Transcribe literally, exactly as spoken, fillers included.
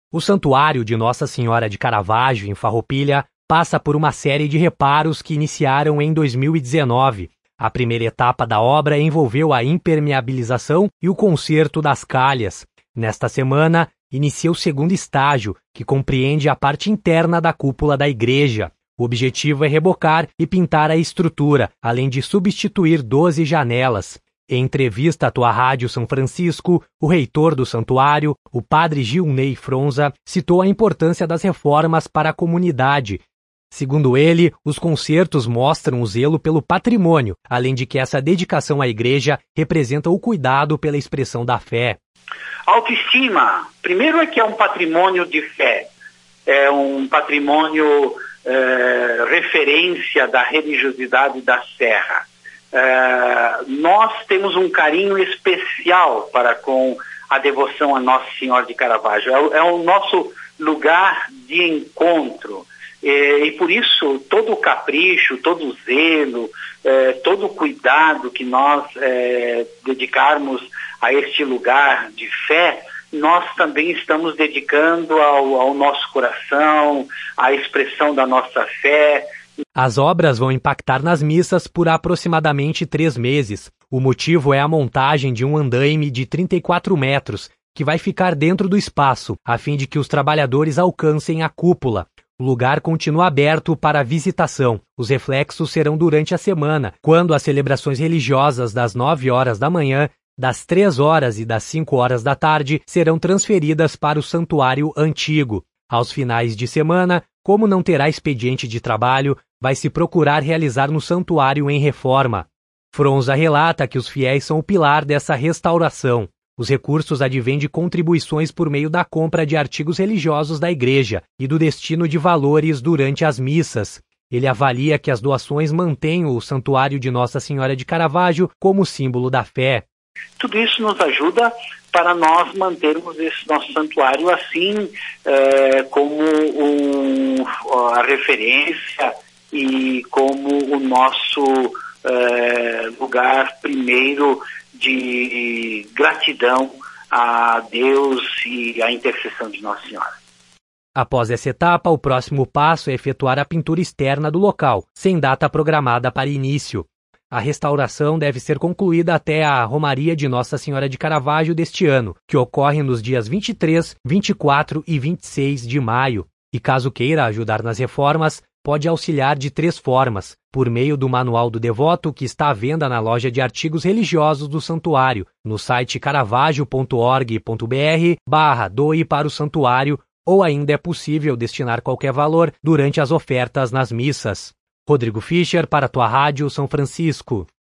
O Santuário de Nossa Senhora de Caravaggio, em Farroupilha, passa por uma série de reparos que iniciaram em dois mil e dezenove. A primeira etapa da obra envolveu a impermeabilização e o conserto das calhas. Nesta semana, inicia o segundo estágio, que compreende a parte interna da cúpula da igreja. O objetivo é rebocar e pintar a estrutura, além de substituir doze janelas. Em entrevista à Tua Rádio São Francisco, o reitor do santuário, o padre Gilney Fronza, citou a importância das reformas para a comunidade. Segundo ele, os concertos mostram o zelo pelo patrimônio, além de que essa dedicação à igreja representa o cuidado pela expressão da fé. Autoestima, primeiro é que é um patrimônio de fé, é um patrimônio é, referência da religiosidade da Serra. É, nós temos um carinho especial para com a devoção a Nossa Senhora de Caravaggio. É, é o nosso lugar de encontro. É, e por isso, todo o capricho, todo o zelo, é, todo o cuidado que nós é, dedicarmos a este lugar de fé, nós também estamos dedicando ao, ao nosso coração, à expressão da nossa fé. As obras vão impactar nas missas por aproximadamente três meses. O motivo é a montagem de um andaime de trinta e quatro metros, que vai ficar dentro do espaço, a fim de que os trabalhadores alcancem a cúpula. O lugar continua aberto para visitação. Os reflexos serão durante a semana, quando as celebrações religiosas das nove horas da manhã, das três horas e das cinco horas da tarde serão transferidas para o santuário antigo. Aos finais de semana, como não terá expediente de trabalho, vai se procurar realizar no santuário em reforma. Fronza relata que os fiéis são o pilar dessa restauração. Os recursos advêm de contribuições por meio da compra de artigos religiosos da igreja e do destino de valores durante as missas. Ele avalia que as doações mantêm o Santuário de Nossa Senhora de Caravaggio como símbolo da fé. Tudo isso nos ajuda para nós mantermos esse nosso santuário assim, é, como um, a referência e como o nosso é, lugar primeiro de gratidão a Deus e à intercessão de Nossa Senhora. Após essa etapa, o próximo passo é efetuar a pintura externa do local, sem data programada para início. A restauração deve ser concluída até a Romaria de Nossa Senhora de Caravaggio deste ano, que ocorre nos dias vinte e três, vinte e quatro e vinte e seis de maio. E caso queira ajudar nas reformas, pode auxiliar de três formas: por meio do Manual do Devoto, que está à venda na loja de artigos religiosos do santuário, no site caravaggio ponto org ponto br barra doe para o santuário, ou ainda é possível destinar qualquer valor durante as ofertas nas missas. Rodrigo Fischer para a Tua Rádio São Francisco.